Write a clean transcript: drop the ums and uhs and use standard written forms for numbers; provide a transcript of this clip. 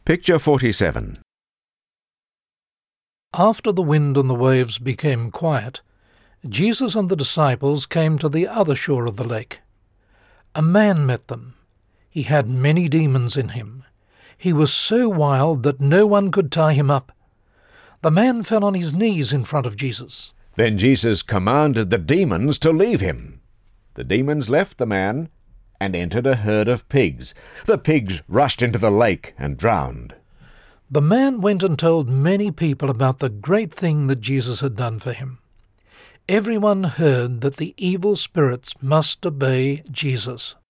Picture 47. After the wind and the waves became quiet, Jesus and the disciples came to the other shore of the lake. A man met them. He had many demons in him. He was so wild that no one could tie him up. The man fell on his knees in front of Jesus. Then Jesus commanded the demons to leave him. The demons left the man and entered a herd of pigs. The pigs rushed into the lake and drowned. The man went and told many people about the great thing that Jesus had done for him. Everyone heard that the evil spirits must obey Jesus.